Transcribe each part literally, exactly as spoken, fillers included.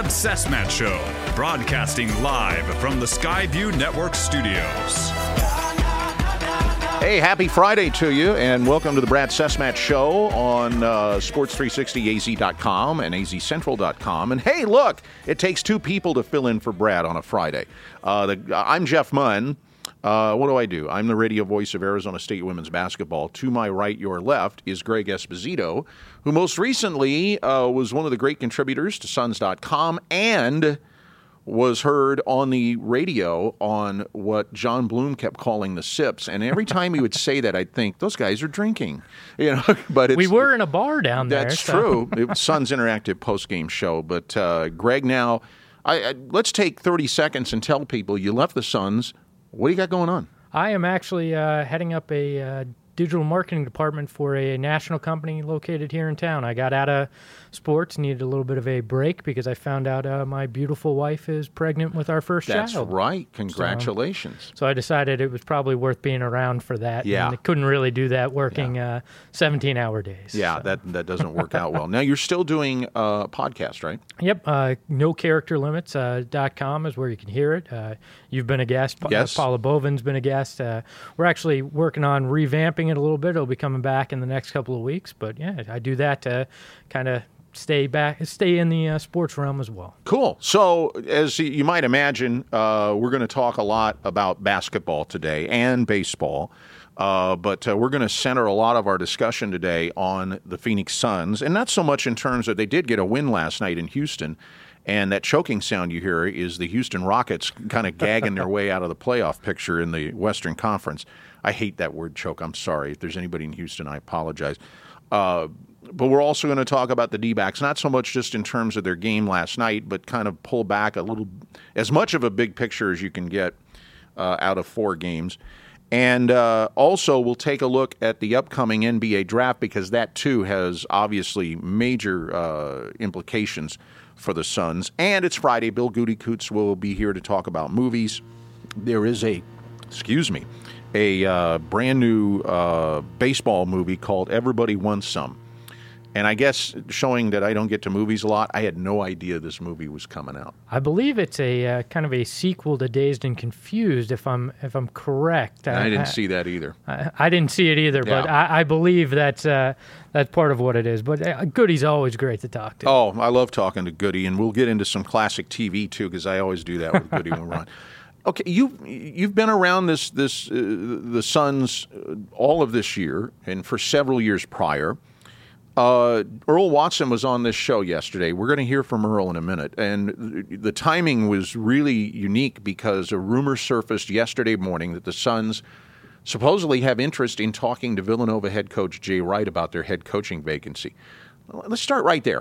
Brad Cessmat Show, broadcasting live from the Skyview Network studios. Hey, happy Friday to you, and welcome to the Brad Cessmat Show on uh, sports three sixty A Z dot com and A Z Central dot com. And hey, look, it takes two people to fill in for Brad on a Friday. Uh, the, I'm Jeff Munn. Uh, what do I do? I'm the radio voice of Arizona State women's basketball. To my right, your left, is Greg Esposito, who most recently uh, was one of the great contributors to Suns dot com and was heard on the radio on what John Bloom kept calling the Sips. And every time he would say that, I'd think, those guys are drinking. You know, but it's, we were in a bar down there. That's so. true. It was Suns Interactive post-game show. But uh, Greg, now, I, I, let's take thirty seconds and tell people you left the Suns. What do you got going on? I am actually uh, heading up a uh, digital marketing department for a national company located here in town. I got out of sports, needed a little bit of a break because I found out uh, my beautiful wife is pregnant with our first That's child. That's right. Congratulations. So, so I decided it was probably worth being around for that. Yeah. And I couldn't really do that working uh, seventeen-hour days. Yeah, so. that that doesn't work out well. Now, you're still doing a podcast, right? Yep. Uh, no character limits uh, dot com is where you can hear it. Uh, you've been a guest. Yes. Uh, Paula Bovin's been a guest. Uh, we're actually working on revamping it a little bit. It'll be coming back in the next couple of weeks. But, yeah, I do that to kind of stay back, stay in the uh, sports realm as well. Cool. So, as you might imagine, uh, we're going to talk a lot about basketball today and baseball. Uh, but uh, we're going to center a lot of our discussion today on the Phoenix Suns, and not so much in terms that they did get a win last night in Houston, and that choking sound you hear is the Houston Rockets kind of gagging their way out of the playoff picture in the Western Conference. I hate that word choke. I'm sorry. If there's anybody in Houston, I apologize. Uh, but we're also going to talk about the D-backs, not so much just in terms of their game last night, but kind of pull back a little, as much of a big picture as you can get uh, out of four games. And uh, also, we'll take a look at the upcoming N B A draft because that, too, has obviously major uh, implications for the Suns. And it's Friday. Bill Gutekunst will be here to talk about movies. There is a, excuse me, a uh, brand new uh, baseball movie called Everybody Wants Some. And I guess showing that I don't get to movies a lot, I had no idea this movie was coming out. I believe it's a uh, kind of a sequel to Dazed and Confused, if I'm if I'm correct. I, I didn't I, see that either. I, I didn't see it either, yeah. but I, I believe that's uh, that's part of what it is. But uh, Goody's always great to talk to. Oh, I love talking to Goody, and we'll get into some classic T V too, because I always do that with Goody when we're on. Okay, you you've been around this this uh, the Suns uh, all of this year, and for several years prior. Uh, Earl Watson was on this show yesterday. We're going to hear from Earl in a minute. And the timing was really unique because a rumor surfaced yesterday morning that the Suns supposedly have interest in talking to Villanova head coach Jay Wright about their head coaching vacancy. Let's start right there.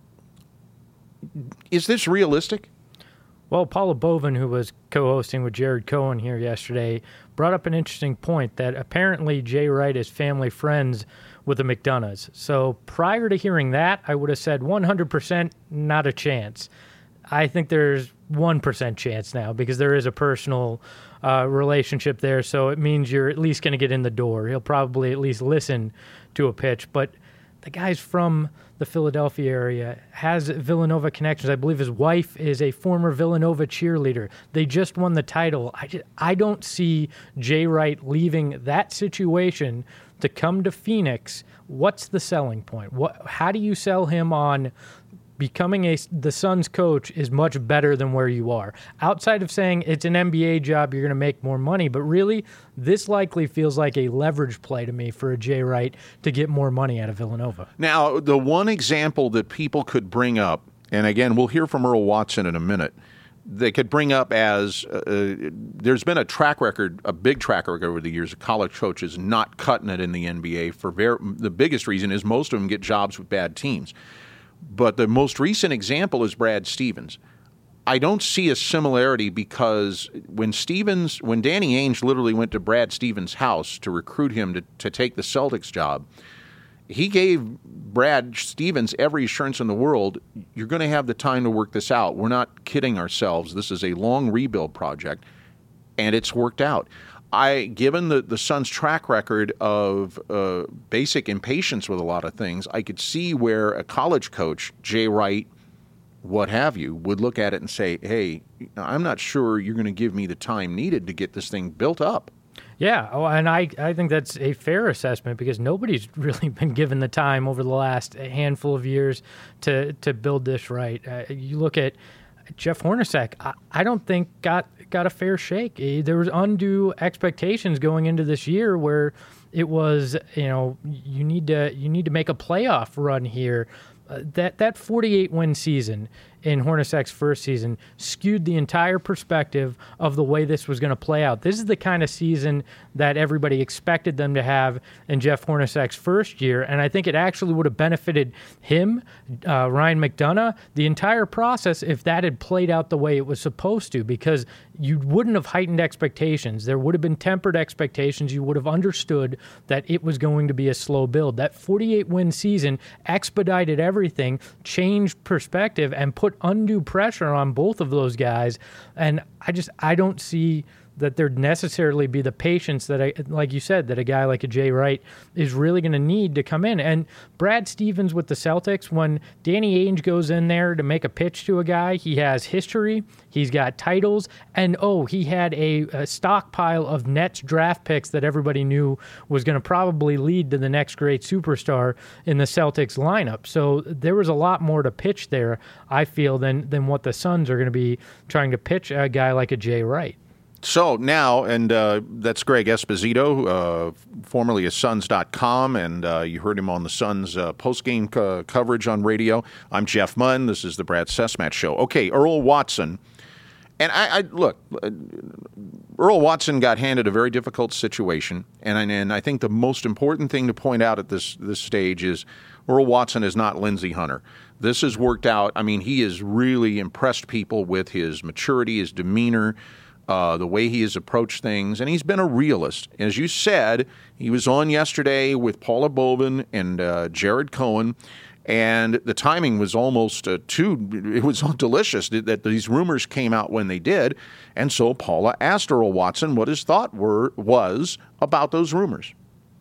Is this realistic? Well, Paula Bovin, who was co-hosting with Jared Cohen here yesterday, brought up an interesting point that apparently Jay Wright is family friends with the McDonoughs. So prior to hearing that, I would have said one hundred percent not a chance. I think there's one percent chance now because there is a personal uh, relationship there, so it means you're at least going to get in the door. He'll probably at least listen to a pitch, but the guy's from the Philadelphia area, has Villanova connections. I believe his wife is a former Villanova cheerleader. They just won the title. I, just, I don't see Jay Wright leaving that situation to come to Phoenix. What's the selling point? What? How do you sell him on becoming a the Suns coach is much better than where you are? Outside of saying it's an N B A job, you're going to make more money, but really, this likely feels like a leverage play to me for a Jay Wright to get more money out of Villanova. Now, the one example that people could bring up, and again, we'll hear from Earl Watson in a minute, they could bring up as uh, there's been a track record, a big track record over the years of college coaches not cutting it in the N B A. For ver- the biggest reason is most of them get jobs with bad teams. But the most recent example is Brad Stevens. I don't see a similarity because when Stevens, when Danny Ainge literally went to Brad Stevens' house to recruit him to, to take the Celtics job, he gave Brad Stevens every assurance in the world, you're going to have the time to work this out. We're not kidding ourselves. This is a long rebuild project, and it's worked out. I, given the, the Suns' track record of uh, basic impatience with a lot of things, I could see where a college coach, Jay Wright, what have you, would look at it and say, hey, I'm not sure you're going to give me the time needed to get this thing built up. Yeah, oh, and I, I think that's a fair assessment because nobody's really been given the time over the last handful of years to, to build this right. Uh, you look at Jeff Hornacek, I, I don't think got got a fair shake. There was undue expectations going into this year where it was, you know, you need to you need to make a playoff run here. Uh, that that forty-eight win season in Hornacek's first season skewed the entire perspective of the way this was going to play out. This is the kind of season that everybody expected them to have in Jeff Hornacek's first year, and I think it actually would have benefited him, uh, Ryan McDonough, the entire process if that had played out the way it was supposed to, because you wouldn't have heightened expectations. There would have been tempered expectations. You would have understood that it was going to be a slow build. That forty-eight win season expedited everything, changed perspective, and put undue pressure on both of those guys. And I just, I don't see that there'd necessarily be the patience that, I, like you said, that a guy like a Jay Wright is really going to need to come in. And Brad Stevens with the Celtics, when Danny Ainge goes in there to make a pitch to a guy, he has history, he's got titles, and oh, he had a, a stockpile of Nets draft picks that everybody knew was going to probably lead to the next great superstar in the Celtics lineup. So there was a lot more to pitch there, I feel, than, than what the Suns are going to be trying to pitch a guy like a Jay Wright. So now, and uh, that's Greg Esposito, uh, formerly of Suns dot com, and uh, you heard him on the Suns uh, post-game co- coverage on radio. I'm Jeff Munn. This is the Brad Sesmat Show. Okay, Earl Watson. And I, I look, Earl Watson got handed a very difficult situation, and I, and I think the most important thing to point out at this this stage is Earl Watson is not Lindsey Hunter. This has worked out. I mean, he has really impressed people with his maturity, his demeanor, Uh, the way he has approached things, and he's been a realist. As you said, he was on yesterday with Paula Bovin and uh, Jared Cohen, and the timing was almost uh, too, it was delicious that these rumors came out when they did, and so Paula asked Earl Watson what his thought were was about those rumors.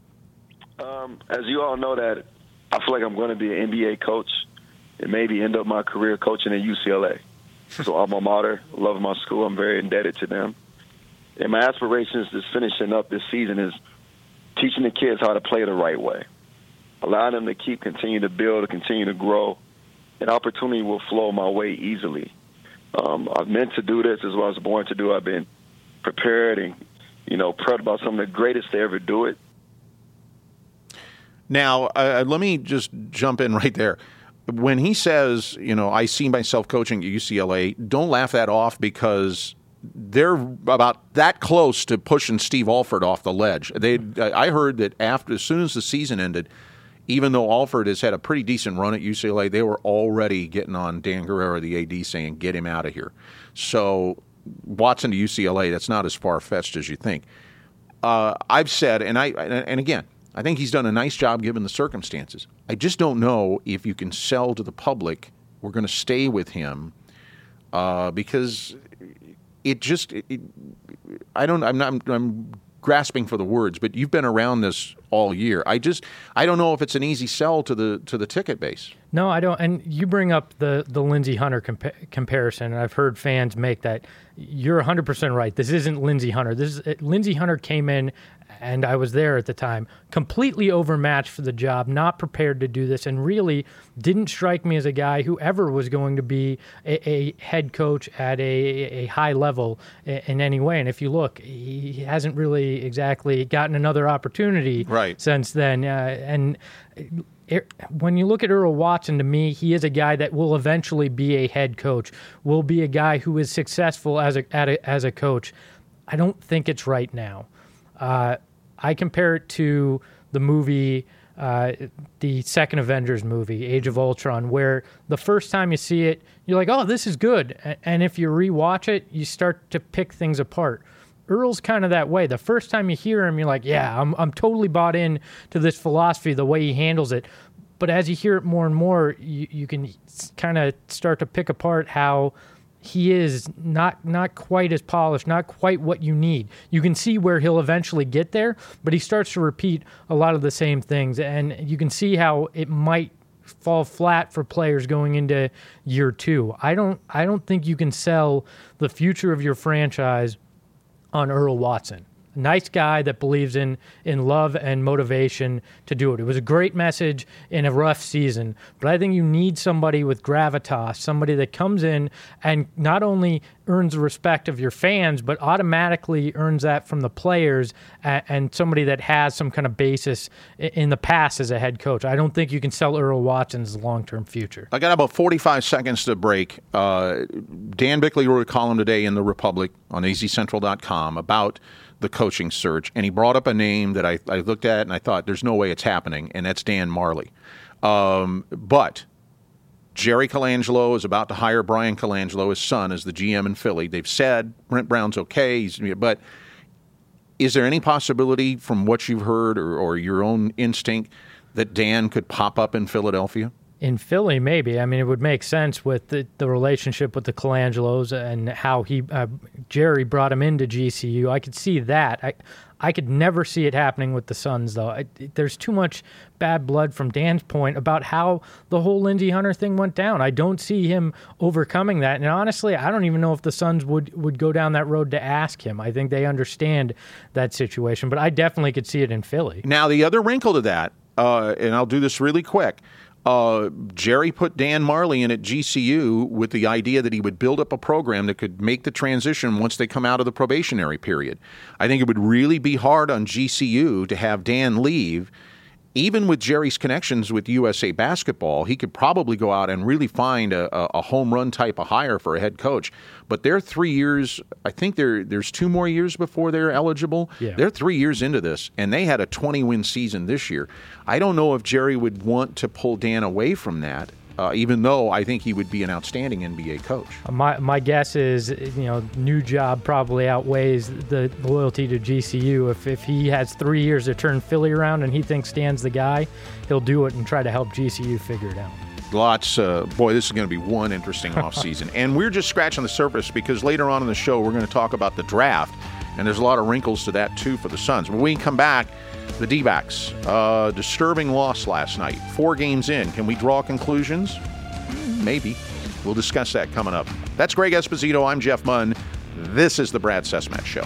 Um, as you all know, that I feel like I'm going to be an N B A coach and maybe end up my career coaching at U C L A. So alma mater, love my school. I'm very indebted to them. And my aspirations is finishing up this season is teaching the kids how to play the right way, allowing them to keep continue to build, to continue to grow. An opportunity will flow my way easily. Um, I've meant to do this as well as born to do. I've been prepared and, you know, proud about some of the greatest to ever do it. Now, uh, let me just jump in right there. When he says, you know, I see myself coaching at U C L A, don't laugh that off because they're about that close to pushing Steve Alford off the ledge. They, I heard that after, as soon as the season ended, even though Alford has had a pretty decent run at U C L A, they were already getting on Dan Guerrero, the A D, saying, get him out of here. So Watson to U C L A, that's not as far-fetched as you think. Uh, I've said, and I, and again, I think he's done a nice job given the circumstances. I just don't know if you can sell to the public we're going to stay with him uh, because it just it, it, I don't I'm not I'm, I'm grasping for the words, but you've been around this all year. I just I don't know if it's an easy sell to the to the ticket base. No, I don't. And you bring up the the Lindsey Hunter compa- comparison, and I've heard fans make that. You're one hundred percent right. This isn't Lindsey Hunter. This is Lindsey Hunter came in, and I was there at the time, completely overmatched for the job, not prepared to do this, and really didn't strike me as a guy who ever was going to be a, a head coach at a, a high level in, in any way. And if you look, he hasn't really exactly gotten another opportunity right. since then. Uh, and it, when you look at Earl Watson, to me, he is a guy that will eventually be a head coach, will be a guy who is successful as a, at a as a coach. I don't think it's right now. Uh, I compare it to the movie, uh, the second Avengers movie, Age of Ultron, where the first time you see it, you're like, oh, this is good. And if you rewatch it, you start to pick things apart. Earl's kind of that way. The first time you hear him, you're like, yeah, I'm I'm totally bought in to this philosophy, the way he handles it. But as you hear it more and more, you, you can kind of start to pick apart how he is not not quite as polished, not quite what you need. You can see where he'll eventually get there, but he starts to repeat a lot of the same things, and you can see how it might fall flat for players going into year two. I don't I don't think you can sell the future of your franchise on Earl Watson. Nice guy that believes in in love and motivation to do it. It was a great message in a rough season, but I think you need somebody with gravitas, somebody that comes in and not only earns the respect of your fans, but automatically earns that from the players, and, and somebody that has some kind of basis in the past as a head coach. I don't think you can sell Earl Watson's long-term future. I got about forty-five seconds to break. Uh, Dan Bickley wrote a column today in The Republic on A Z Central dot com about the coaching search, and he brought up a name that I, I looked at and I thought there's no way it's happening, and that's Dan Marley. Um, but Jerry Colangelo is about to hire Brian Colangelo, his son, as the G M in Philly. They've said Brent Brown's okay, he's, but is there any possibility from what you've heard or, or your own instinct that Dan could pop up in Philadelphia? In Philly, maybe. I mean, it would make sense with the, the relationship with the Colangelos and how he uh, Jerry brought him into G C U. I could see that. I I could never see it happening with the Suns, though. I, there's too much bad blood from Dan's point about how the whole Lindsey Hunter thing went down. I don't see him overcoming that. And honestly, I don't even know if the Suns would, would go down that road to ask him. I think they understand that situation. But I definitely could see it in Philly. Now, the other wrinkle to that, uh, and I'll do this really quick, Uh, Jerry put Dan Marley in at G C U with the idea that he would build up a program that could make the transition once they come out of the probationary period. I think it would really be hard on G C U to have Dan leave. Even with Jerry's connections with U S A Basketball, he could probably go out and really find a, a home run type of hire for a head coach. But they're three years, I think there there's two more years before they're eligible. Yeah. They're three years into this, and they had a twenty-win season this year. I don't know if Jerry would want to pull Dan away from that, uh, even though I think he would be an outstanding N B A coach. My my guess is, you know, new job probably outweighs the loyalty to G C U. If if he has three years to turn Philly around and he thinks Dan's the guy, he'll do it and try to help G C U figure it out. Lots, uh, boy, this is going to be one interesting offseason. And we're just scratching the surface because later on in the show, we're going to talk about the draft. And there's a lot of wrinkles to that, too, for the Suns. When we come back, the D-backs, uh, disturbing loss last night. Four games in. Can we draw conclusions? Maybe. We'll discuss that coming up. That's Greg Esposito. I'm Jeff Munn. This is the Brad Sesmat Show.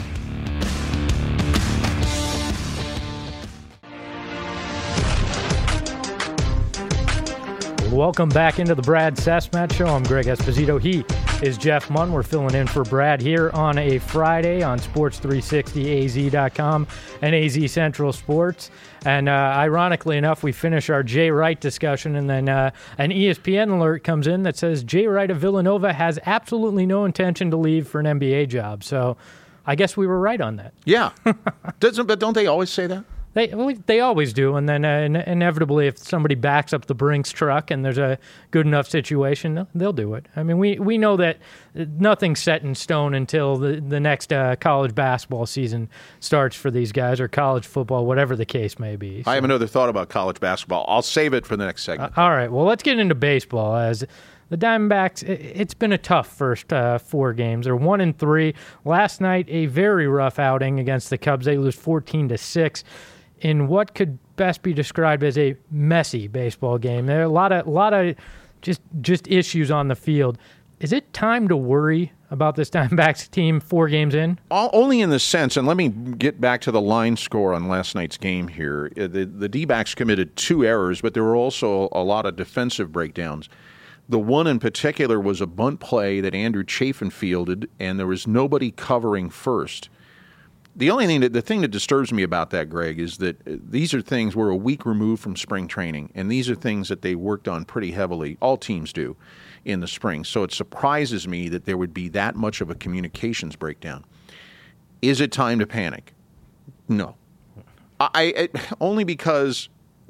Welcome back into the Brad Sesmat Show. I'm Greg Esposito. He is Jeff Munn. We're filling in for Brad here on a Friday on Sports three sixty A Z dot com and A Z Central Sports. And uh, ironically enough, we finish our Jay Wright discussion, and then uh, an E S P N alert comes in that says Jay Wright of Villanova has absolutely no intention to leave for an N B A job. So I guess we were right on that. Yeah. Doesn't, but don't they always say that? They well, they always do, and then uh, in- inevitably, if somebody backs up the Brinks truck and there's a good enough situation, they'll do it. I mean, we, we know that nothing's set in stone until the the next uh, college basketball season starts for these guys, or college football, whatever the case may be. So, I have another thought about college basketball. I'll save it for the next segment. Uh, all right, well, let's get into baseball. As the Diamondbacks, it, it's been a tough first uh, four games. They're one and three. Last night, a very rough outing against the Cubs. They lose fourteen to six. In what could best be described as a messy baseball game. There are a lot of, lot of just just issues on the field. Is it time to worry about this Diamondbacks team four games in? All, only in the sense, and let me get back to the line score on last night's game here. The, the D-backs committed two errors, but there were also a lot of defensive breakdowns. The one in particular was a bunt play that Andrew Chafin fielded, and there was nobody covering first. The only thing that the thing that disturbs me about that, Greg, is that these are things we're a week removed from spring training, and these are things that they worked on pretty heavily. All teams do in the spring. So it surprises me that there would be that much of a communications breakdown. Is it time to panic? No. I, I only because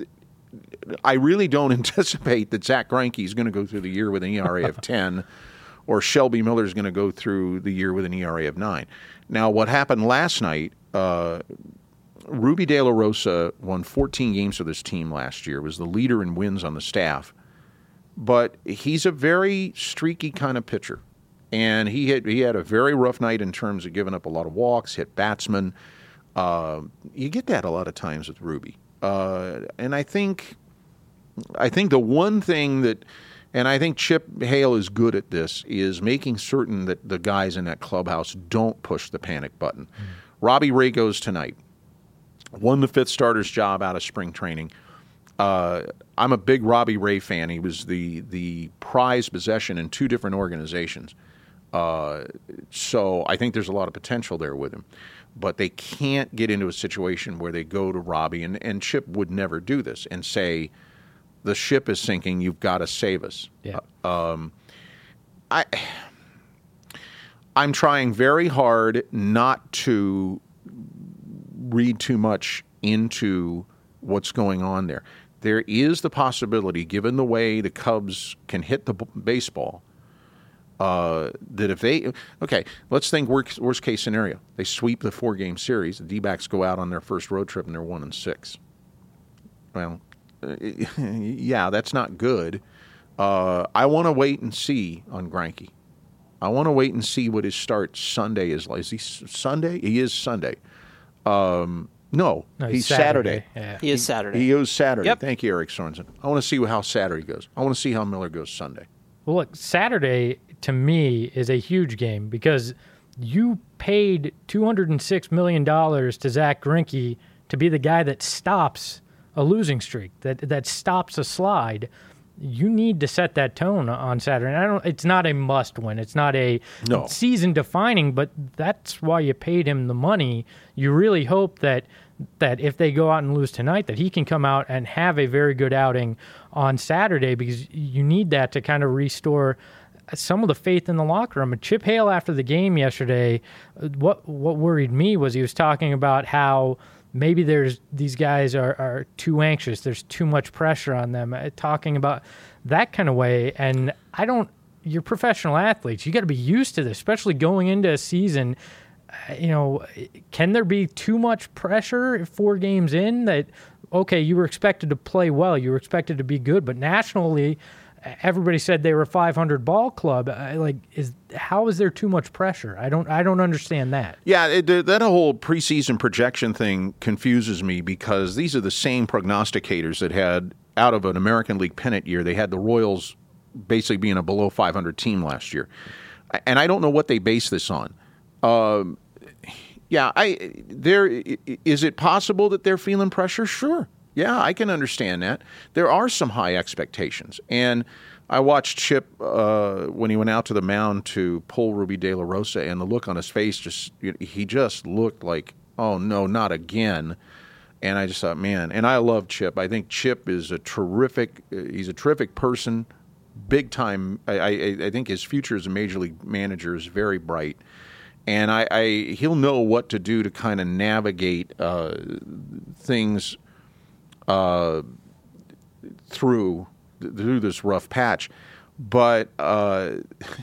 I really don't anticipate that Zach Greinke is going to go through the year with an E R A of ten, or Shelby Miller is going to go through the year with an E R A of nine. Now, what happened last night, uh, Ruby De La Rosa won fourteen games for this team last year, was the leader in wins on the staff. But he's a very streaky kind of pitcher. And he had he had a very rough night in terms of giving up a lot of walks, hit batsmen. Uh, you get that a lot of times with Ruby. Uh, and I think I think the one thing that, and I think Chip Hale is good at this, is making certain that the guys in that clubhouse don't push the panic button. Mm. Robbie Ray goes tonight. Won the fifth starter's job out of spring training. Uh, I'm a big Robbie Ray fan. He was the the prized possession in two different organizations. Uh, so I think there's a lot of potential there with him. But they can't get into a situation where they go to Robbie, and, and Chip would never do this, and say, the ship is sinking, you've got to save us. Yeah. Uh, um, I, I'm trying very hard not to read too much into what's going on there. There is the possibility, given the way the Cubs can hit the b- baseball, uh, that if they – okay, let's think worst, worst case scenario. They sweep the four-game series. The D-backs go out on their first road trip, and they're one and six. Well, uh, yeah, that's not good. Uh, I want to wait and see on Greinke. I want to wait and see what his start Sunday is like. Is he Sunday? He is Sunday. Um, no, no, he's, he's Saturday. Saturday. Yeah. He is Saturday. He is Saturday. Yep. Thank you, Eric Sorensen. I want to see how Saturday goes. I want to see how Miller goes Sunday. Well, look, Saturday, to me, is a huge game because you paid two hundred six million dollars to Zach Greinke to be the guy that stops a losing streak, that that stops a slide. You need to set that tone on Saturday. And I don't. It's not a must win. It's not a no. season defining, but that's why you paid him the money. You really hope that that if they go out and lose tonight, that he can come out and have a very good outing on Saturday, because you need that to kind of restore some of the faith in the locker room. And Chip Hale, after the game yesterday, what what worried me was he was talking about how maybe there's these guys are, are too anxious. There's too much pressure on them, uh, talking about that kind of way. And I don't, you're professional athletes. You got to be used to this, especially going into a season. Uh, you know, can there be too much pressure four games in that, okay, you were expected to play well, you were expected to be good, but nationally, everybody said they were a five hundred ball club. Uh, like, is how is there too much pressure? I don't, I don't understand that. Yeah, it, that whole preseason projection thing confuses me, because these are the same prognosticators that had, out of an American League pennant year, they had the Royals basically being a below five hundred team last year, and I don't know what they base this on. Um, yeah, I there is it possible that they're feeling pressure? Sure. Yeah, I can understand that. There are some high expectations. And I watched Chip uh, when he went out to the mound to pull Ruby De La Rosa, and the look on his face, just he just looked like, oh, no, not again. And I just thought, man, and I love Chip. I think Chip is a terrific, he's a terrific person, big time. I, I, I think his future as a major league manager is very bright. And I, I he'll know what to do to kind of navigate uh, things Uh, through through this rough patch, but uh,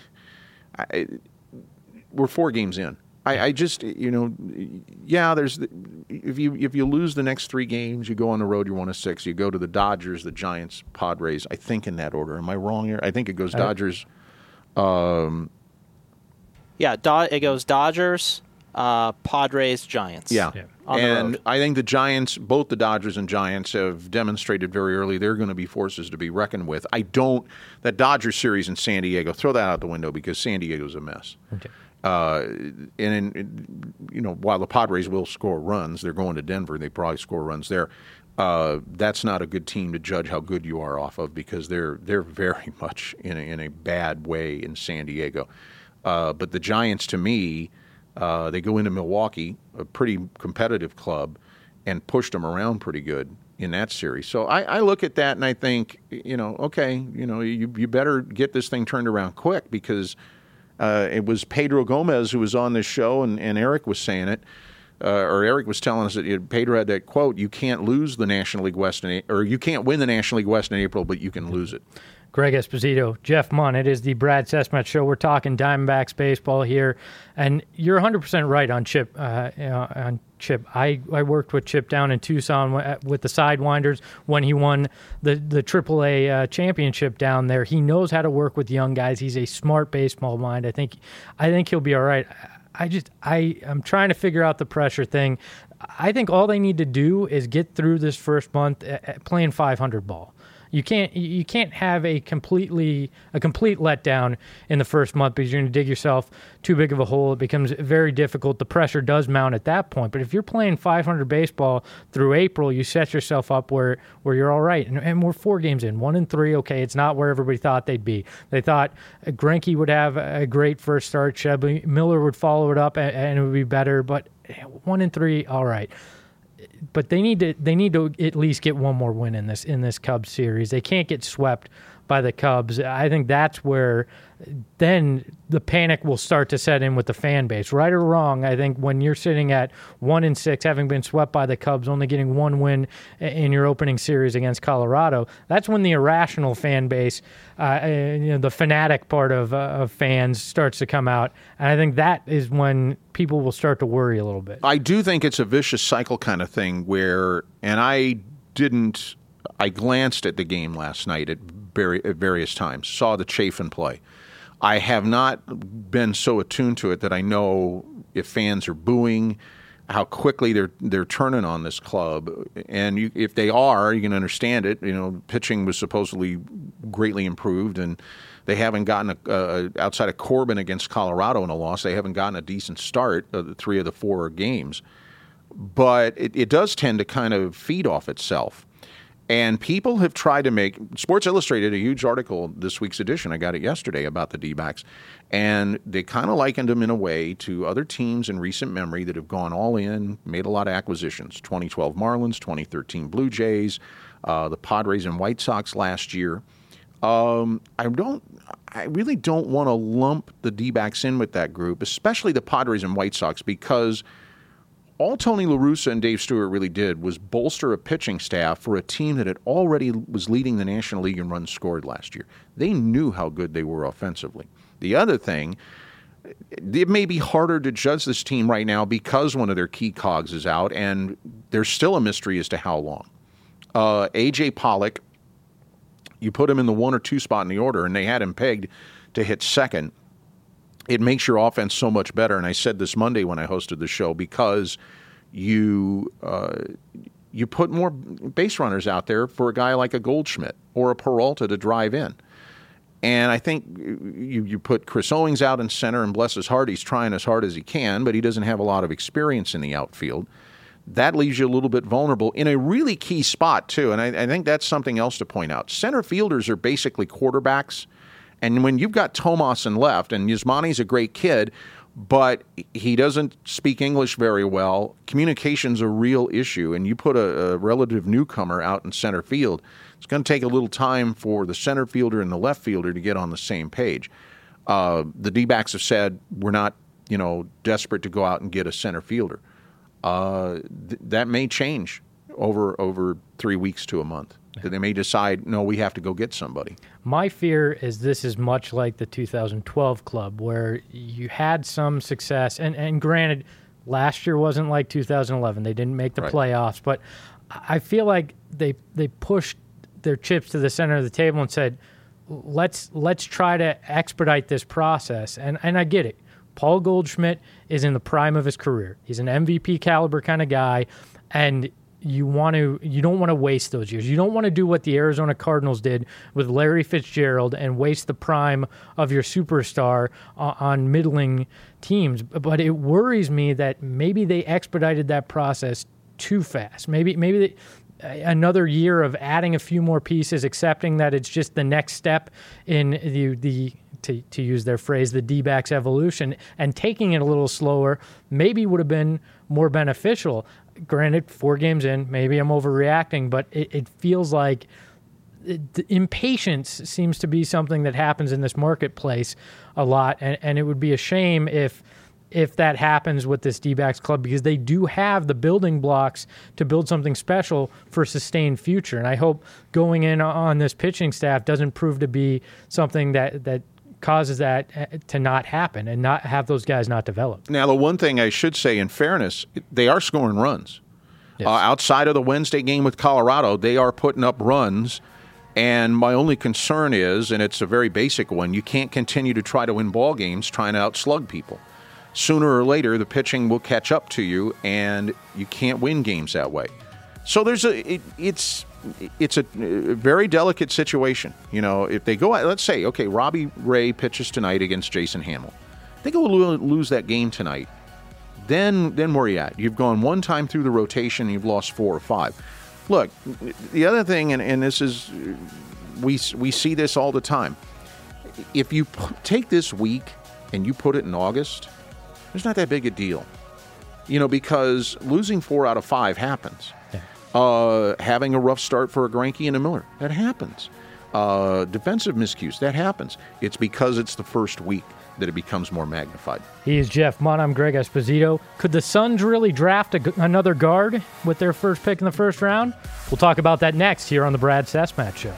I, we're four games in. I, I just, you know, yeah. There's the, if you if you lose the next three games, you go on the road. You're one of six. You go to the Dodgers, the Giants, Padres. I think in that order. Am I wrong here? I think it goes Dodgers. Um, yeah, Do- it goes Dodgers, uh, Padres, Giants. Yeah. yeah. And I think the Giants, both the Dodgers and Giants, have demonstrated very early they're going to be forces to be reckoned with. I don't – that Dodgers series in San Diego, throw that out the window, because San Diego's a mess. Okay. Uh, and, in, you know, while the Padres will score runs, they're going to Denver, they probably score runs there. Uh, that's not a good team to judge how good you are off of, because they're they're very much in a, in a bad way in San Diego. Uh, but the Giants, to me – Uh, they go into Milwaukee, a pretty competitive club, and pushed them around pretty good in that series. So I, I look at that and I think, you know, okay, you know, you, you better get this thing turned around quick, because uh, it was Pedro Gomez who was on this show, and, and Eric was saying it, uh, or Eric was telling us that it, Pedro had that quote: "You can't lose the National League West, in, or you can't win the National League West in April, but you can lose it." Greg Esposito, Jeff Munn. It is the Brad Sesmet Show. We're talking Diamondbacks baseball here, and you're one hundred percent right on Chip. Uh, you know, on Chip, I, I worked with Chip down in Tucson with the Sidewinders when he won the the triple A uh, championship down there. He knows how to work with young guys. He's a smart baseball mind. I think I think he'll be all right. I just I I'm trying to figure out the pressure thing. I think all they need to do is get through this first month playing five hundred ball. You can't you can't have a completely a complete letdown in the first month because you're going to dig yourself too big of a hole. It becomes very difficult. The pressure does mount at that point. But if you're playing five hundred baseball through April, you set yourself up where, where you're all right. And, and we're four games in, one and three. Okay, it's not where everybody thought they'd be. They thought Greinke would have a great first start. Shelby Miller would follow it up, and, and it would be better. But one and three, all right. But they need to they need to at least get one more win in this in this Cubs series. They can't get swept by the Cubs. I think that's where then the panic will start to set in with the fan base. Right or wrong, I think when you're sitting at one and six, having been swept by the Cubs, only getting one win in your opening series against Colorado, that's when the irrational fan base, uh, you know, the fanatic part of, uh, of fans starts to come out. And I think that is when people will start to worry a little bit. I do think it's a vicious cycle kind of thing where, and I didn't, I glanced at the game last night at, very, at various times, saw the Chafin play. I have not been so attuned to it that I know if fans are booing, how quickly they're they're turning on this club, and you, if they are, you can understand it. You know, pitching was supposedly greatly improved, and they haven't gotten a, uh, outside of Corbin against Colorado in a loss. They haven't gotten a decent start of the three of the four games, but it, it does tend to kind of feed off itself. And people have tried to make – Sports Illustrated, a huge article this week's edition, I got it yesterday, about the D-backs, and they kind of likened them in a way to other teams in recent memory that have gone all in, made a lot of acquisitions. twenty twelve Marlins, twenty thirteen Blue Jays, uh, the Padres and White Sox last year. Um, I don't – I really don't want to lump the D-backs in with that group, especially the Padres and White Sox, because – all Tony La Russa and Dave Stewart really did was bolster a pitching staff for a team that had already was leading the National League in runs scored last year. They knew how good they were offensively. The other thing, it may be harder to judge this team right now because one of their key cogs is out, and there's still a mystery as to how long. Uh, A J Pollock, you put him in the one or two spot in the order, and they had him pegged to hit second. It makes your offense so much better, and I said this Monday when I hosted the show, because you uh, you put more base runners out there for a guy like a Goldschmidt or a Peralta to drive in. And I think you, you put Chris Owings out in center, and bless his heart, he's trying as hard as he can, but he doesn't have a lot of experience in the outfield. That leaves you a little bit vulnerable in a really key spot, too, and I, I think that's something else to point out. Center fielders are basically quarterbacks. And when you've got Tomas in left, and Yasmani's a great kid, but he doesn't speak English very well, communication's a real issue, and you put a, a relative newcomer out in center field, it's going to take a little time for the center fielder and the left fielder to get on the same page. Uh, the D-backs have said we're not, you know, desperate to go out and get a center fielder. Uh, th- that may change over over three weeks to a month. They may decide, no, we have to go get somebody. My fear is this is much like the two thousand twelve club, where you had some success. And, and granted, last year wasn't like two thousand eleven. They didn't make the right. playoffs. But I feel like they they pushed their chips to the center of the table and said, let's let's try to expedite this process. And, and I get it. Paul Goldschmidt is in the prime of his career. He's an M V P caliber kind of guy. And You want to. You don't want to waste those years. You don't want to do what the Arizona Cardinals did with Larry Fitzgerald and waste the prime of your superstar on, on middling teams. But it worries me that maybe they expedited that process too fast. Maybe maybe they, another year of adding a few more pieces, accepting that it's just the next step in the the. To, to use their phrase, the D-backs evolution, and taking it a little slower maybe would have been more beneficial. Granted, four games in, maybe I'm overreacting, but it, it feels like it, impatience seems to be something that happens in this marketplace a lot, and, and it would be a shame if if that happens with this D-backs club, because they do have the building blocks to build something special for a sustained future. And I hope going in on this pitching staff doesn't prove to be something that, that causes that to not happen and not have those guys not develop. Now, the one thing I should say in fairness, they are scoring runs. Yes. Uh, outside of the Wednesday game with Colorado, they are putting up runs. And my only concern is, and it's a very basic one, you can't continue to try to win ball games trying to outslug people. Sooner or later, the pitching will catch up to you, and you can't win games that way. So there's a it, it's it's a, a very delicate situation. You know, if they go, let's say, okay, Robbie Ray pitches tonight against Jason Hamill. If they go lo- lose that game tonight, then then where are you at? You've gone one time through the rotation, and you've lost four or five. Look, the other thing, and, and this is, we we see this all the time. If you p- take this week and you put it in August, it's not that big a deal. You know, because losing four out of five happens. Yeah. Uh, having a rough start for a Greinke and a Miller, that happens. Uh, defensive miscues, that happens. It's because it's the first week that it becomes more magnified. He is Jeff Munn. I'm Greg Esposito. Could the Suns really draft a, another guard with their first pick in the first round? We'll talk about that next here on the Brad Sesmat Show.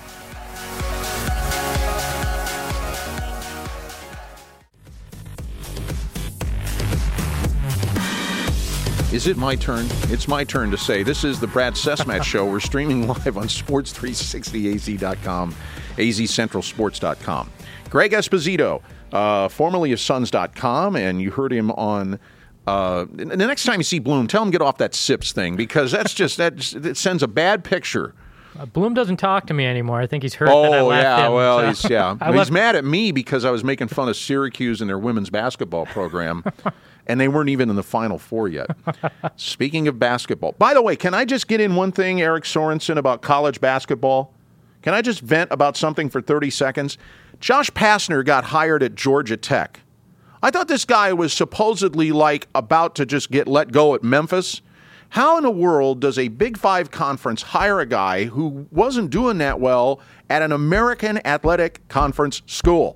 Is it my turn? It's my turn to say this is the Brad Sesmat Show. We're streaming live on sports three sixty A Z dot com, A Z Central Sports dot com. Greg Esposito, uh, formerly of Suns dot com, and you heard him on. Uh, the next time you see Bloom, tell him get off that Sips thing, because that's just that it sends a bad picture. Uh, Bloom doesn't talk to me anymore. I think he's hurt oh, that I left yeah, him. well, so. he's yeah, I he's left- mad at me because I was making fun of Syracuse and their women's basketball program. And they weren't even in the Final Four yet. Speaking of basketball. By the way, can I just get in one thing, Eric Sorensen, about college basketball? Can I just vent about something for thirty seconds? Josh Pastner got hired at Georgia Tech. I thought this guy was supposedly like about to just get let go at Memphis. How in the world does a Big Five conference hire a guy who wasn't doing that well at an American Athletic Conference school?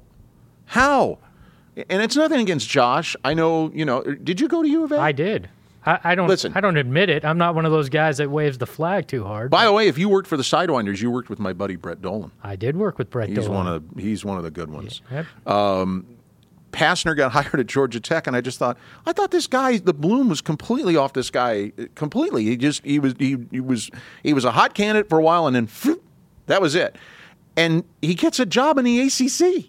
How? And it's nothing against Josh. I know, you know, did you go to U of A? I did. I, I don't Listen. I don't admit it. I'm not one of those guys that waves the flag too hard. By the way, if you worked for the Sidewinders, you worked with my buddy Brett Dolan. I did work with Brett He's Dolan. one of he's one of the good ones. Yep. Um, Pastner got hired at Georgia Tech, and I just thought, I thought this guy, the bloom was completely off this guy, completely. He just he was he, he was he was a hot candidate for a while, and then phew, that was it. And he gets a job in the A C C.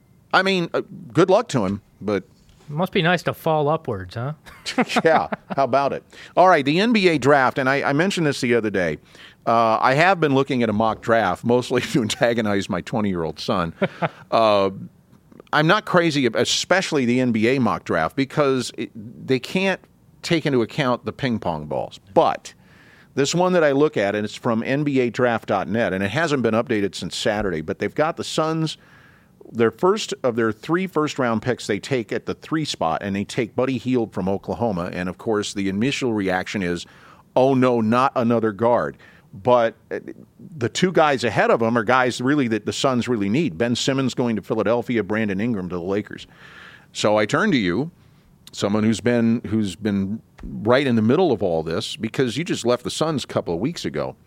I mean, uh, good luck to him, but. It must be nice to fall upwards, huh? Yeah, how about it? All right, the N B A draft, and I, I mentioned this the other day. Uh, I have been looking at a mock draft, mostly to antagonize my twenty-year-old son. Uh, I'm not crazy, especially the N B A mock draft, because it, they can't take into account the ping pong balls. But this one that I look at, and it's from N B A draft dot net, and it hasn't been updated since Saturday, but they've got the Suns. Their first of their three first-round picks they take at the three spot, and they take Buddy Hield from Oklahoma. And, of course, the initial reaction is, oh, no, not another guard. But the two guys ahead of them are guys really that the Suns really need. Ben Simmons going to Philadelphia, Brandon Ingram to the Lakers. So I turn to you, someone who's been who's been right in the middle of all this, because you just left the Suns a couple of weeks ago.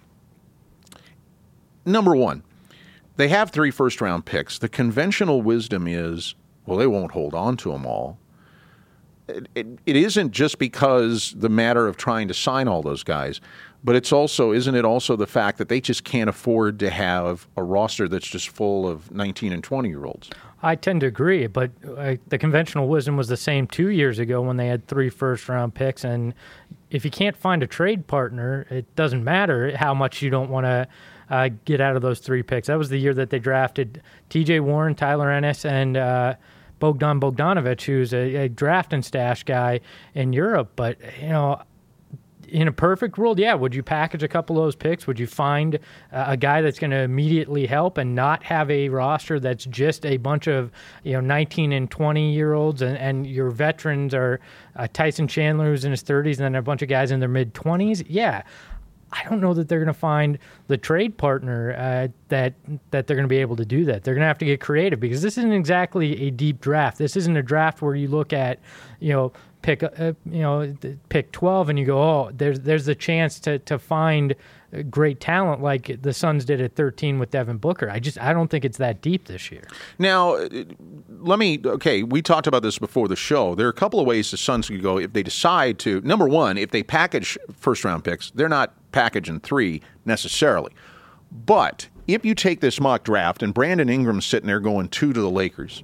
Number one. They have three first-round picks. The conventional wisdom is, well, they won't hold on to them all. It, it, it isn't just because the matter of trying to sign all those guys, but it's also, isn't it also the fact that they just can't afford to have a roster that's just full of nineteen and twenty-year-olds? I tend to agree, but uh, the conventional wisdom was the same two years ago when they had three first-round picks, and if you can't find a trade partner, it doesn't matter how much you don't want to Uh, get out of those three picks. That was the year that they drafted T J Warren, Tyler Ennis, and uh, Bogdan Bogdanovic, who's a, a draft and stash guy in Europe. But, you know, in a perfect world, yeah, would you package a couple of those picks? Would you find uh, a guy that's going to immediately help and not have a roster that's just a bunch of, you know, nineteen and twenty-year-olds and, and your veterans are uh, Tyson Chandler, who's in his thirties, and then a bunch of guys in their mid-twenties? Yeah. I don't know that they're going to find the trade partner uh, that that they're going to be able to do that. They're going to have to get creative because this isn't exactly a deep draft. This isn't a draft where you look at, you know, pick uh, you know pick twelve and you go, oh, there's there's the chance to to find great talent like the Suns did at thirteen with Devin Booker. I just I don't think it's that deep this year. Now, let me, okay, we talked about this before the show. There are a couple of ways the Suns could go if they decide to. Number one, if they package first-round picks, they're not packaging three necessarily. But if you take this mock draft and Brandon Ingram's sitting there going two to the Lakers,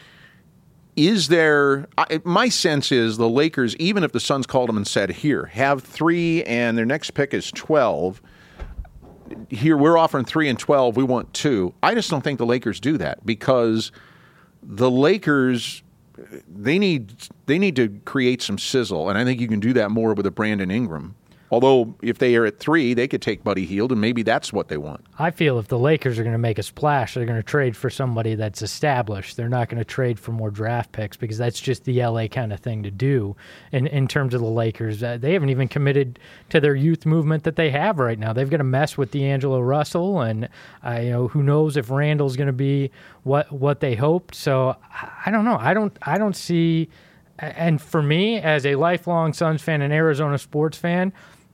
is there, my sense is the Lakers, even if the Suns called them and said, here, have three and their next pick is twelve, here we're offering three and twelve. We want two. I just don't think the Lakers do that because the Lakers they need they need to create some sizzle, and I think you can do that more with a Brandon Ingram. Although, if they are at three, they could take Buddy Hield, and maybe that's what they want. I feel if the Lakers are going to make a splash, they're going to trade for somebody that's established. They're not going to trade for more draft picks because that's just the L A kind of thing to do. In, in terms of the Lakers, uh, they haven't even committed to their youth movement that they have right now. They've got to mess with D'Angelo Russell, and uh, you know who knows if Randall's going to be what what they hoped. So I don't know. I don't. I don't see. And for me, as a lifelong Suns fan and Arizona sports fan,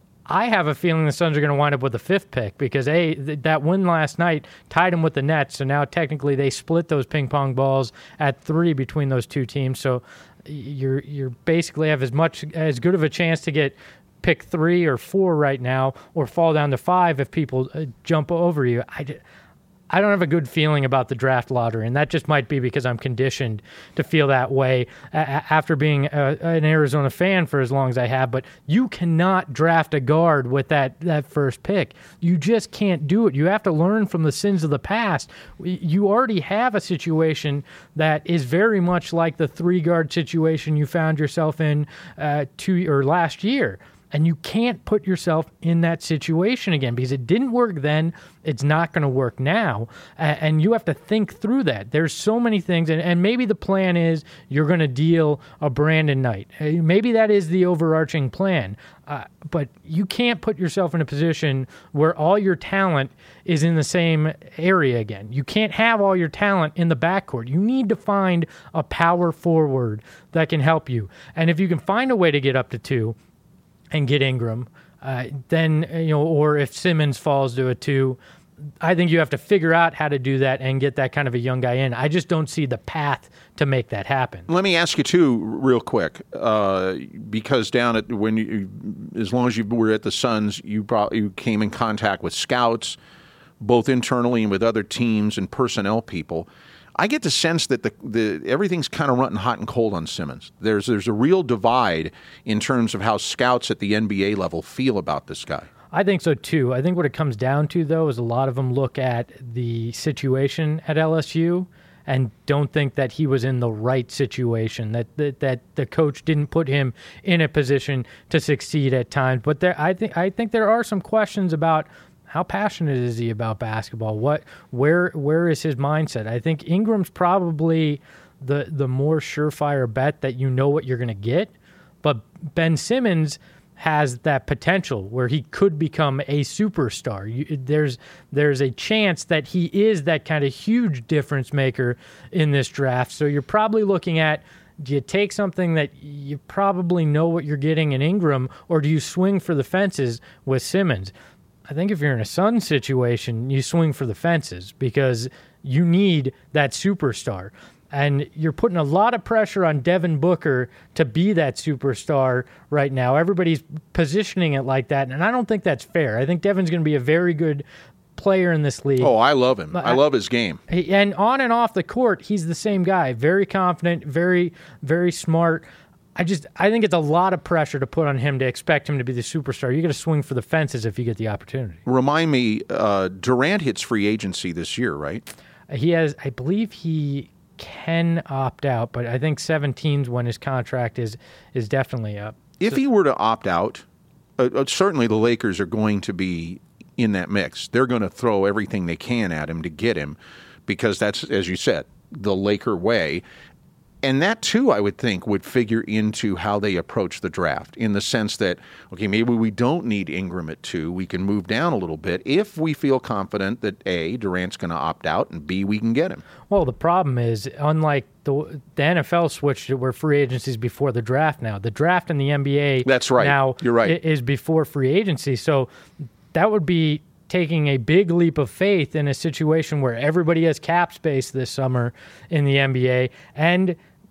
I have a feeling the Suns are going to wind up with the fifth pick because, A, th- that win last night tied them with the Nets, so now technically they split those ping-pong balls at three between those two teams. So you're you're basically have as much as good of a chance to get pick three or four right now or fall down to five if people uh, jump over you. I d- I don't have a good feeling about the draft lottery, and that just might be because I'm conditioned to feel that way a- after being a, an Arizona fan for as long as I have. But you cannot draft a guard with that, that first pick. You just can't do it. You have to learn from the sins of the past. You already have a situation that is very much like the three-guard situation you found yourself in uh, two or last year. And you can't put yourself in that situation again because it didn't work then. It's not going to work now. And you have to think through that. There's so many things. And, and maybe the plan is you're going to deal a Brandon Knight. Maybe that is the overarching plan. Uh, but you can't put yourself in a position where all your talent is in the same area again. You can't have all your talent in the backcourt. You need to find a power forward that can help you. And if you can find a way to get up to two, and get Ingram, uh, then, you know, or if Simmons falls to a two, I think you have to figure out how to do that and get that kind of a young guy in. I just don't see the path to make that happen. Let me ask you, too, real quick, uh, because down at when you, as long as you were at the Suns, you probably you came in contact with scouts, both internally and with other teams and personnel people. I get the sense that the, the everything's kind of running hot and cold on Simmons. There's there's a real divide in terms of how scouts at the N B A level feel about this guy. I think so, too. I think what it comes down to, though, is a lot of them look at the situation at L S U and don't think that he was in the right situation, that that, that the coach didn't put him in a position to succeed at times. But there, I think I think there are some questions about how passionate is he about basketball? What, where, where is his mindset? I think Ingram's probably the the more surefire bet that you know what you're going to get, but Ben Simmons has that potential where he could become a superstar. You, there's there's a chance that he is that kind of huge difference maker in this draft. So you're probably looking at, do you take something that you probably know what you're getting in Ingram, or do you swing for the fences with Simmons? I think if you're in a Suns situation, you swing for the fences because you need that superstar. And you're putting a lot of pressure on Devin Booker to be that superstar right now. Everybody's positioning it like that, and I don't think that's fair. I think Devin's going to be a very good player in this league. Oh, I love him. I, I love his game. And on and off the court, he's the same guy. Very confident, very, very smart. I just I think it's a lot of pressure to put on him to expect him to be the superstar. You're going to swing for the fences if you get the opportunity. Remind me, uh, Durant hits free agency this year, right? He has, I believe he can opt out, but I think seventeen's when his contract is is definitely up. If so, he were to opt out, uh, uh, certainly the Lakers are going to be in that mix. They're going to throw everything they can at him to get him because that's, as you said, the Laker way. And that, too, I would think, would figure into how they approach the draft in the sense that, okay, maybe we don't need Ingram at two. We can move down a little bit if we feel confident that, A, Durant's going to opt out, and, B, we can get him. Well, the problem is, unlike the, the N F L switched it where free agency is before the draft now. The draft in the N B A That's right. now You're right. is before free agency. So that would be taking a big leap of faith in a situation where everybody has cap space this summer in the N B A, and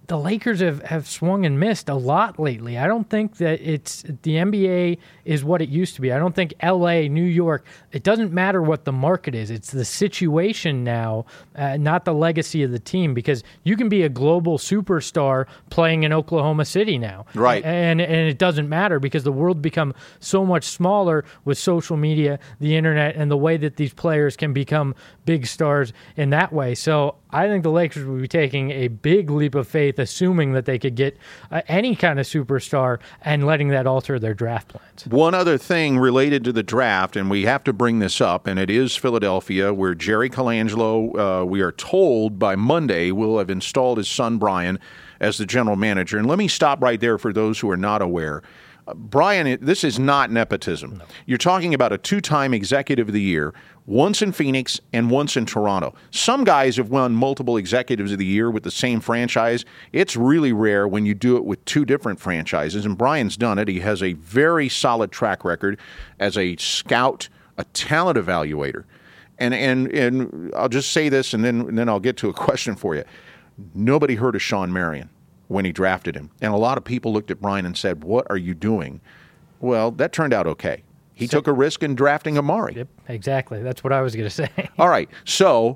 the Lakers have, have swung and missed a lot lately. I don't think that it's the N B A is what it used to be. I don't think L A, New York, it doesn't matter what the market is. It's the situation now, uh, not the legacy of the team, because you can be a global superstar playing in Oklahoma City now. Right. And, and it doesn't matter because the world become so much smaller with social media, the internet, and the way that these players can become big stars in that way. So I think the Lakers would be taking a big leap of faith, assuming that they could get uh, any kind of superstar and letting that alter their draft plans. One other thing related to the draft, and we have to bring this up, and it is Philadelphia, where Jerry Colangelo, uh, we are told by Monday, will have installed his son Brian as the general manager. And let me stop right there for those who are not aware. Uh, Brian, this is not nepotism. No. You're talking about a two-time executive of the year, once in Phoenix and once in Toronto. Some guys have won multiple executives of the year with the same franchise. It's really rare when you do it with two different franchises, and Brian's done it. He has a very solid track record as a scout, a talent evaluator. And and and I'll just say this, and then and then I'll get to a question for you. Nobody heard of Shawn Marion when he drafted him. And a lot of people looked at Brian and said, what are you doing? Well, that turned out okay. He so, took a risk in drafting Amari. Yep, exactly. That's what I was going to say. All right. So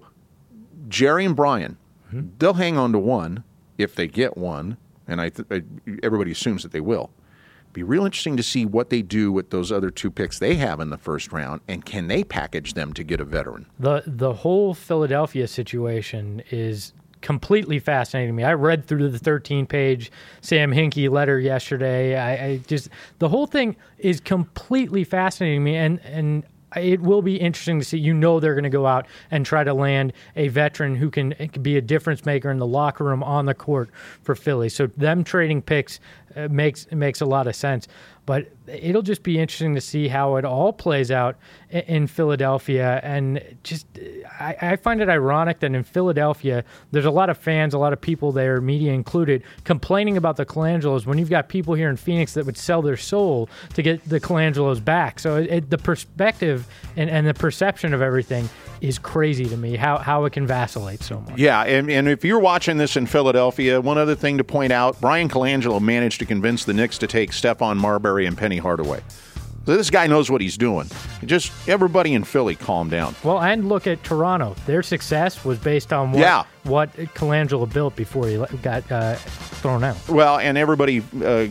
Jerry and Brian, mm-hmm. they'll hang on to one if they get one, and I th- everybody assumes that they will. Be real interesting to see what they do with those other two picks they have in the first round, and can they package them to get a veteran? The The whole Philadelphia situation is completely fascinating me. I read through the thirteen-page Sam Hinkie letter yesterday. I, I just the whole thing is completely fascinating me, and and it will be interesting to see. You know, they're going to go out and try to land a veteran who can, can be a difference maker in the locker room, on the court for Philly. So them trading picks uh, makes makes a lot of sense. But it'll just be interesting to see how it all plays out in, in Philadelphia. And just, I, I find it ironic that in Philadelphia, there's a lot of fans, a lot of people there, media included, complaining about the Colangelos when you've got people here in Phoenix that would sell their soul to get the Colangelos back. So it, it, the perspective and, and the perception of everything is crazy to me, how how it can vacillate so much. Yeah, and, and if you're watching this in Philadelphia, one other thing to point out, Brian Colangelo managed to convince the Knicks to take Stephon Marbury and Penny Hardaway. So this guy knows what he's doing. Just everybody in Philly, calm down. Well, and look at Toronto. Their success was based on what, yeah. what Colangelo built before he got uh, thrown out. Well, and everybody uh,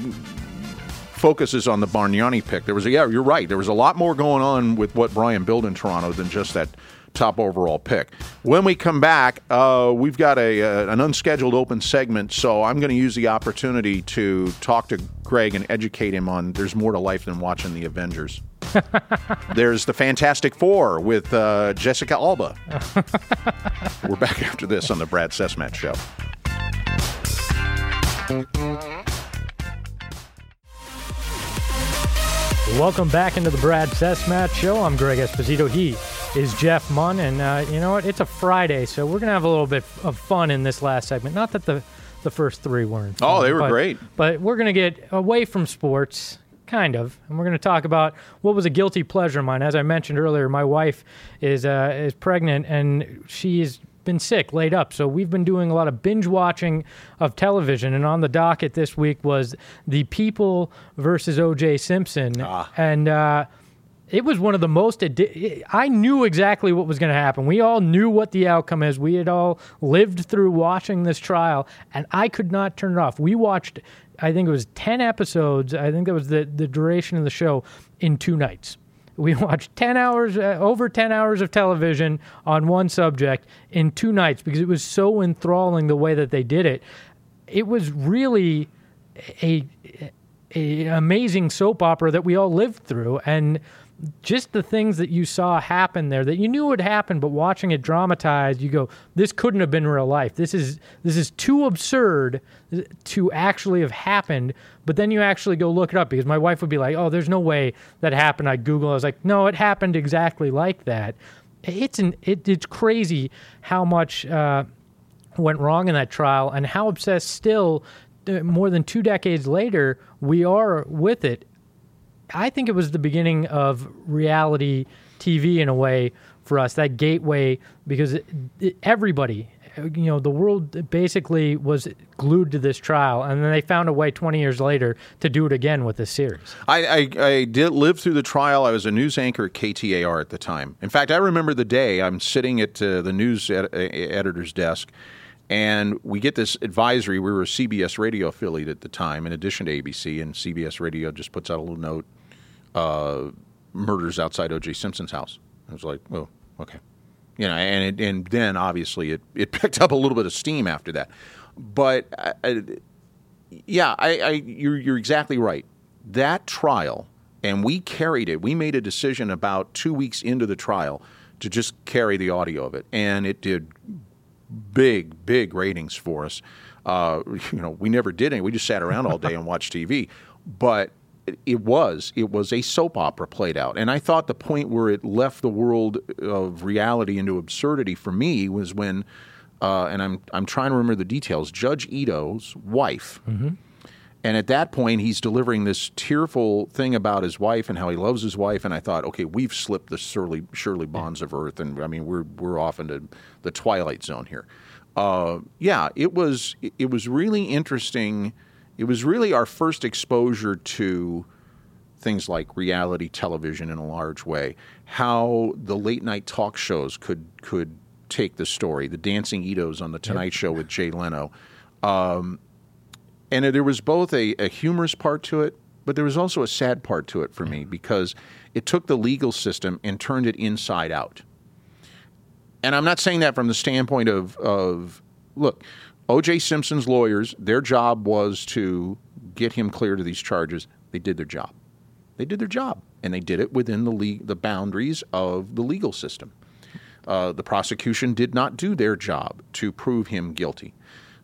focuses on the Bargnani pick. There was a, yeah, you're right. There was a lot more going on with what Brian built in Toronto than just that top overall pick. When we come back, uh, we've got a uh, an unscheduled open segment, so I'm going to use the opportunity to talk to Greg and educate him on there's more to life than watching the Avengers. There's the Fantastic Four with uh, Jessica Alba. We're back after this on the Brad Sesmat Show. Welcome back into the Brad Sesmat Show. I'm Greg Esposito. He is Jeff Munn, and uh, you know what? It's a Friday, so we're going to have a little bit of fun in this last segment. Not that the, the first three weren't fun, Oh, they were but, great. But we're going to get away from sports, kind of, and we're going to talk about what was a guilty pleasure of mine. As I mentioned earlier, my wife is uh, is pregnant, and she's been sick, laid up. So we've been doing a lot of binge watching of television, and on the docket this week was The People versus O J Simpson. Ah. And uh, it was one of the most, adi- I knew exactly what was going to happen. We all knew what the outcome is. We had all lived through watching this trial, and I could not turn it off. We watched, I think it was ten episodes. I think that was the, the duration of the show in two nights. We watched ten hours, uh, over ten hours of television on one subject in two nights because it was so enthralling the way that they did it. It was really a, a amazing soap opera that we all lived through, and just the things that you saw happen there that you knew would happen, but watching it dramatized, you go, this couldn't have been real life. This is this is too absurd to actually have happened. But then you actually go look it up, because my wife would be like, oh, there's no way that happened. I'd Google. I was like, no, it happened exactly like that. It's an it, it's crazy how much uh, went wrong in that trial, and how obsessed still, uh, more than two decades later, we are with it. I think it was the beginning of reality T V in a way for us, that gateway, because it, it, everybody, you know, the world basically was glued to this trial, and then they found a way twenty years later to do it again with this series. I, I, I did live through the trial. I was a news anchor at K T A R at the time. In fact, I remember the day I'm sitting at uh, the news ed- editor's desk, and we get this advisory. We were a C B S radio affiliate at the time, in addition to A B C, and C B S radio just puts out a little note, uh, murders outside O J Simpson's house. I was like, well, okay. You know, and it, and then obviously it, it picked up a little bit of steam after that. But I, I, yeah, I, I you're you're exactly right. That trial, and we carried it. We made a decision about two weeks into the trial to just carry the audio of it, and it did big, big ratings for us. Uh, you know, we never did any. We just sat around all day and watched T V. But it was it was a soap opera played out, and I thought the point where it left the world of reality into absurdity for me was when, uh, and I'm I'm trying to remember the details. Judge Ito's wife, mm-hmm. and at that point he's delivering this tearful thing about his wife and how he loves his wife, and I thought, okay, we've slipped the Shirley, Shirley bonds of earth, and I mean we're we're off into the twilight zone here. Uh, yeah, it was it was really interesting. It was really our first exposure to things like reality television in a large way, how the late-night talk shows could could take the story, the Dancing Itos on The Tonight yep. Show with Jay Leno. Um, and there was both a, a humorous part to it, but there was also a sad part to it for me because it took the legal system and turned it inside out. And I'm not saying that from the standpoint of, of look, O J Simpson's lawyers, their job was to get him cleared of these charges. They did their job. They did their job, and they did it within the le- the boundaries of the legal system. Uh, the prosecution did not do their job to prove him guilty.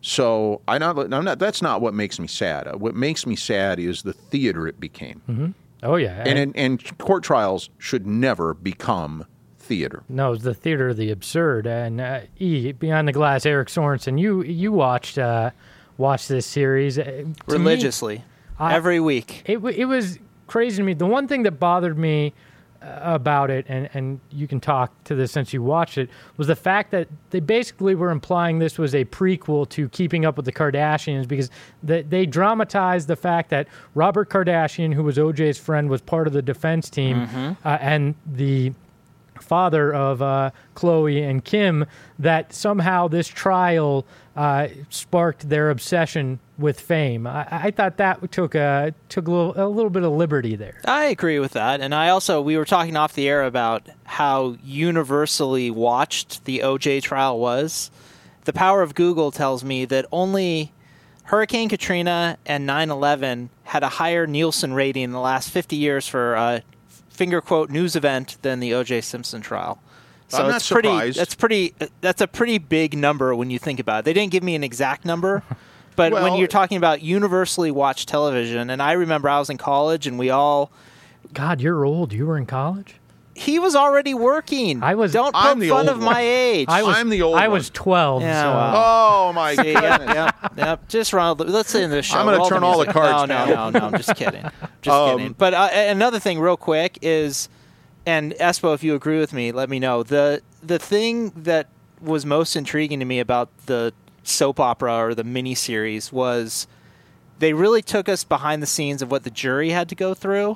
So I not, I'm not. That's not what makes me sad. What makes me sad is the theater it became. Mm-hmm. Oh yeah, and, and and court trials should never become theater. No, it's the theater of the absurd. And uh, E, Beyond the Glass, Eric Sorensen, you you watched uh, watched this series uh, religiously me, I, every week. It it was crazy to me. The one thing that bothered me uh, about it, and, and you can talk to this since you watched it, was the fact that they basically were implying this was a prequel to Keeping Up with the Kardashians because they, they dramatized the fact that Robert Kardashian, who was O J's friend, was part of the defense team, mm-hmm. uh, and the father of uh, Khloe and Kim, that somehow this trial uh, sparked their obsession with fame. I, I thought that took a took a little, a little bit of liberty there. I agree with that, and I also we were talking off the air about how universally watched the O J trial was. The power of Google tells me that only Hurricane Katrina and nine eleven had a higher Nielsen rating in the last fifty years for uh, finger quote news event than the O J Simpson trial. So I'm not it's pretty, surprised. That's pretty. That's a pretty big number when you think about it. They didn't give me an exact number, but well, when you're talking about universally watched television, and I remember I was in college, and we all. God, you're old. You were in college? He was already working. I was. Don't I'm poke the fun old of one. my age. I was, I'm the old I one. was twelve. Yeah, so. wow. Oh my See, goodness! yep, yep, yep. Just run. Let's end this show. I'm going to Roll turn all the music. cards no, down. No, no, no. I'm just kidding. Just Um, kidding. But uh, another thing, real quick, is, and Espo, if you agree with me, let me know. The the thing that was most intriguing to me about the soap opera or the miniseries was they really took us behind the scenes of what the jury had to go through,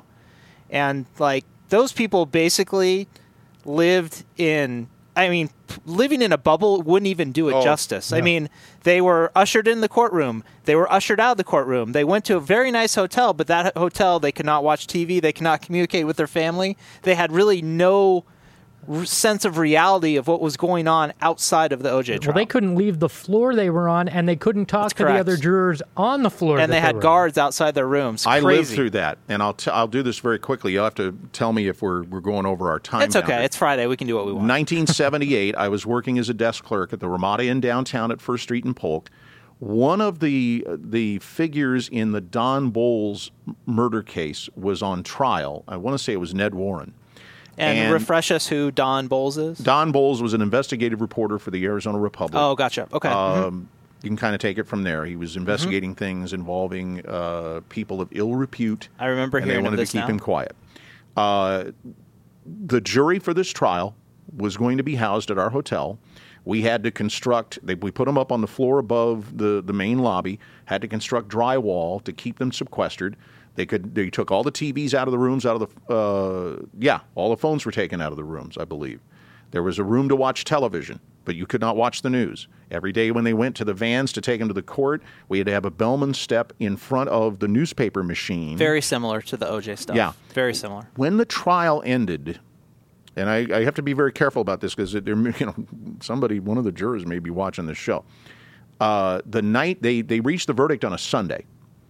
and like those people basically lived in. I mean, living in a bubble wouldn't even do it Oh, justice. yeah. I mean, they were ushered in the courtroom. They were ushered out of the courtroom. They went to a very nice hotel, but that hotel, they could not watch T V. They could not communicate with their family. They had really no r- sense of reality of what was going on outside of the O J trial. Well, they couldn't leave the floor they were on, and they couldn't talk That's to the correct. other jurors on the floor. and that they had were on. guards outside their rooms. I Crazy. lived through that, and I'll t- I'll do this very quickly. You'll have to tell me if we're we're going over our time. It's okay. boundary. It's Friday. We can do what we want. nineteen seventy-eight, I was working as a desk clerk at the Ramada Inn downtown at First Street and Polk. One of the the figures in the Don Bowles murder case was on trial. I want to say it was Ned Warren. And, And- refresh us who Don Bowles is. Don Bowles was an investigative reporter for the Arizona Republic. Oh, gotcha. Okay. Mhm. Um, you can kind of take it from there. He was investigating Mm-hmm. things involving uh, people of ill repute. I remember and they hearing of wanted this to keep now. him quiet. Uh, the jury for this trial was going to be housed at our hotel. We had to construct, they, we put them up on the floor above the, the main lobby, had to construct drywall to keep them sequestered. They could. They took all the T Vs out of the rooms, out of the, uh, yeah, all the phones were taken out of the rooms, I believe. There was a room to watch television, but you could not watch the news. Every day when they went to the vans to take them to the court, we had to have a bellman step in front of the newspaper machine. Very similar to the O J stuff. Yeah. Very similar. When the trial ended, and I, I have to be very careful about this because you know somebody, one of the jurors may be watching this show. Uh, the night they, they reached the verdict on a Sunday.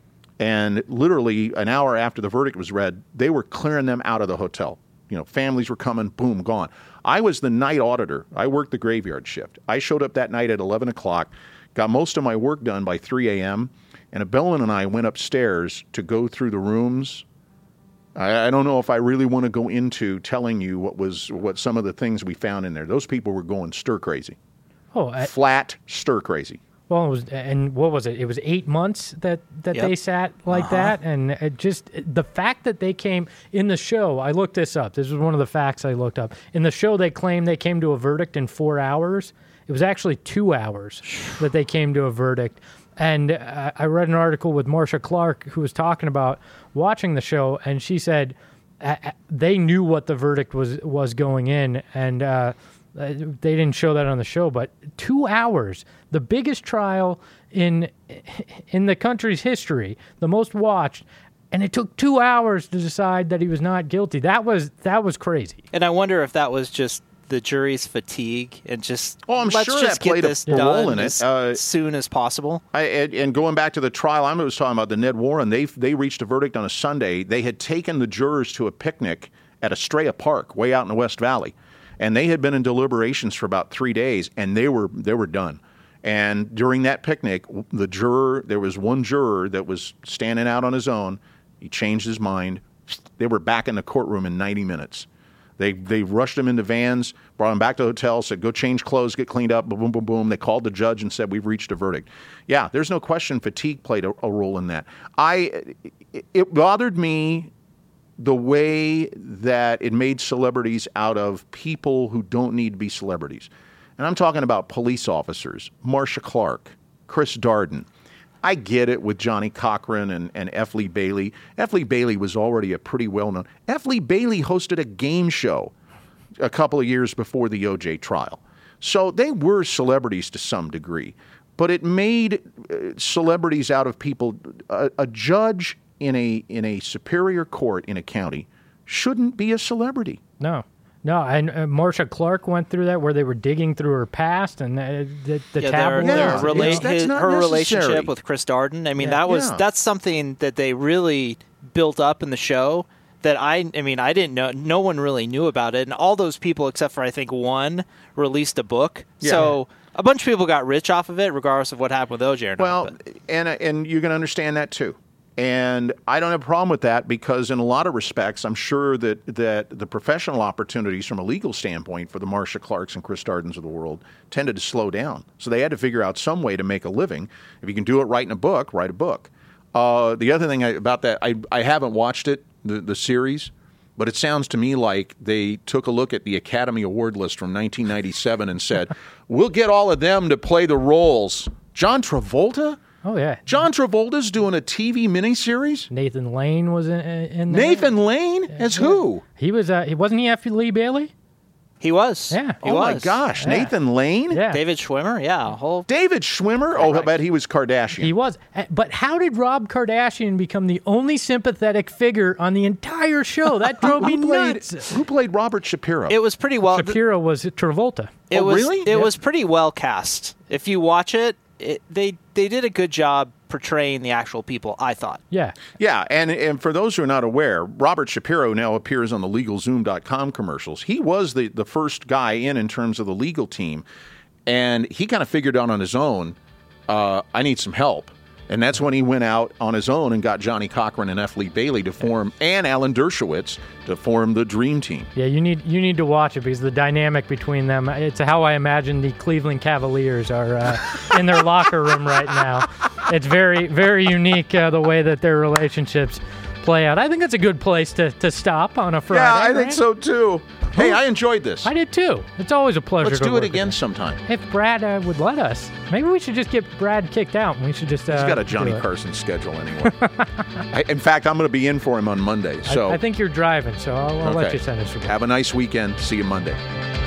And literally an hour after the verdict was read, they were clearing them out of the hotel. You know, families were coming, boom, gone. I was the night auditor. I worked the graveyard shift. I showed up that night at eleven o'clock, got most of my work done by three a.m., and a bellman and I went upstairs to go through the rooms. I, I don't know if I really want to go into telling you what was what some of the things we found in there. Those people were going stir crazy. Oh, I, Flat stir crazy. Well, it was, and what was it? It was eight months that, that Yep. they sat like Uh-huh. that, and it just the fact that they came in the show. I looked this up. This was one of the facts I looked up. In the show, they claimed they came to a verdict in four hours. It was actually two hours that they came to a verdict. And uh, I read an article with Marcia Clark who was talking about watching the show, and she said uh, they knew what the verdict was was going in, and. Uh, Uh, they didn't show that on the show, but two hours, the biggest trial in in the country's history, the most watched, and it took two hours to decide that he was not guilty. That was that was crazy. And I wonder if that was just the jury's fatigue and just Oh, I'm let's sure just that get played a this role done in it. as Uh, soon as possible. I, and, and going back to the trial, I was talking about the Ned Warren. They they reached a verdict on a Sunday. They had taken the jurors to a picnic at Estrella Park, way out in the West Valley. And they had been in deliberations for about three days, and they were they were done. And during that picnic, the juror, there was one juror that was standing out on his own. He changed his mind. They were back in the courtroom in ninety minutes. They they rushed him into vans, brought him back to the hotel, said, go change clothes, get cleaned up, boom, boom, boom, boom. They called the judge and said, we've reached a verdict. Yeah, there's no question fatigue played a, a role in that. I it, it bothered me the way that it made celebrities out of people who don't need to be celebrities. And I'm talking about police officers, Marcia Clark, Chris Darden. I get it with Johnny Cochran and, and F. Lee Bailey. F. Lee Bailey was already a pretty well-known. F. Lee Bailey hosted a game show a couple of years before the O J trial. So they were celebrities to some degree. But it made uh, celebrities out of people. A, a judge in a in a superior court in a county shouldn't be a celebrity. No, no. And uh, Marcia Clark went through that where they were digging through her past and uh, the the Yeah, their, tabloids. their Yeah, rela- it's- that's his, not her necessary. relationship with Chris Darden. I mean, Yeah. that was Yeah. that's something that they really built up in the show. That I, I mean, I didn't know. No one really knew about it, and all those people, except for I think one, released a book. Yeah. So a bunch of people got rich off of it, regardless of what happened with O J or not. Well, but. and and you can understand that too. And I don't have a problem with that because in a lot of respects, I'm sure that, that the professional opportunities from a legal standpoint for the Marcia Clarks and Chris Dardens of the world tended to slow down. So they had to figure out some way to make a living. If you can do it right in a book, write a book. Uh, the other thing I, about that, I, I haven't watched it, the, the series, but it sounds to me like they took a look at the Academy Award list from nineteen ninety-seven and said, we'll get all of them to play the roles. John Travolta? Oh yeah, John Travolta's doing a T V miniseries? Nathan Lane was in, in there. Nathan Lane? As who? He was. Uh, wasn't he F. Lee Bailey? He was. Yeah. He Oh, my was. gosh. Yeah. Nathan Lane? Yeah, David Schwimmer, yeah, a whole. David Schwimmer? Oh, I bet he was Kardashian. he was. Uh, But how did Rob Kardashian become the only sympathetic figure on the entire show? That drove me who, played, nuts. who played Robert Shapiro? It was pretty well. Shapiro was Travolta. It Oh, was. really? It Yeah. was pretty well cast. If you watch it, it, they they did a good job portraying the actual people, I thought. Yeah. Yeah, and, and for those who are not aware, Robert Shapiro now appears on the Legal Zoom dot com commercials. He was the, the first guy in in terms of the legal team, and he kind of figured out on his own, uh, I need some help. And that's when he went out on his own and got Johnny Cochran and F. Lee Bailey to form, and Alan Dershowitz to form the Dream Team. Yeah, you need you need to watch it because the dynamic between them, it's how I imagine the Cleveland Cavaliers are uh, in their locker room right now. It's very, very unique uh, the way that their relationships play out. I think it's a good place to, to stop on a Friday. Yeah, I right? think so too. Hey, I enjoyed this. I did too. It's always a pleasure. Let's to do work it again with him. sometime. If Brad uh, would let us, maybe we should just get Brad kicked out. and We should just. Uh, He's got a do Johnny it. Carson schedule anyway. I, in fact, I'm going to be in for him on Monday. So I, I think you're driving, so I'll, I'll let Okay. you send us. a Have a nice weekend. See you Monday.